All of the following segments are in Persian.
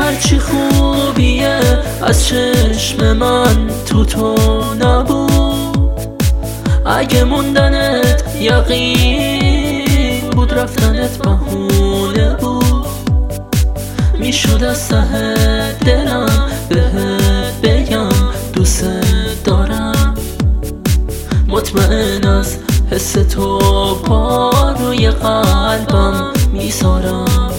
هرچی خوبیه از چشم من تو نبود. اگه موندنت یقین بود رفتنت بهونه بود. میشد از ته دلم بهت بگم دوست دارم. مطمئن از حس تو پا روی قلبم میذارم.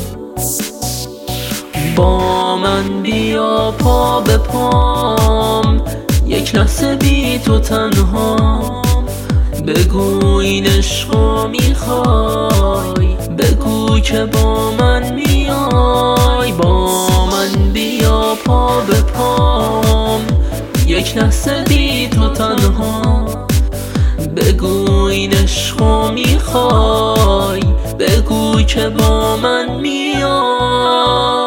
با من بیا پا به پام، یک لحظه بی تو تنهام. بگو این عشقو میخوای، بگو که با من میای. با من بیا پا به پام، یک لحظه بی تو تنهام. بگو این عشقو میخوای، بگو که با من میای.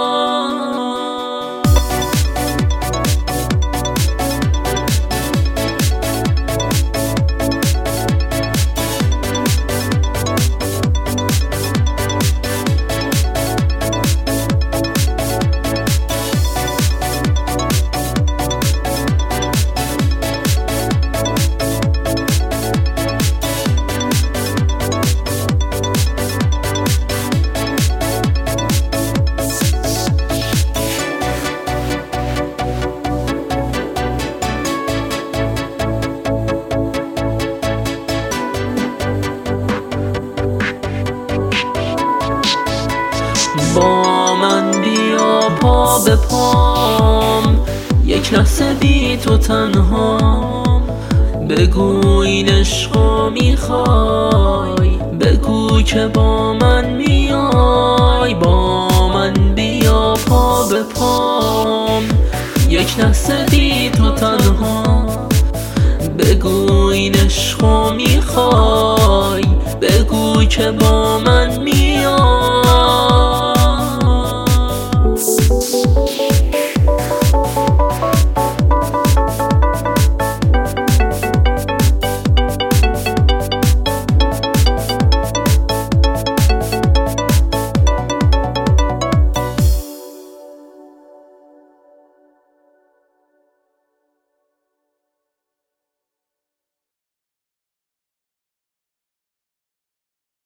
با من بیا پا به پام، یک لحظه بی تو تنهام. بگو این عشقو میخوای، بگو که با من میای. با من بیا پا به پام، یک لحظه بی تو تنهام. بگو این عشقو میخوای، بگو که با من میای.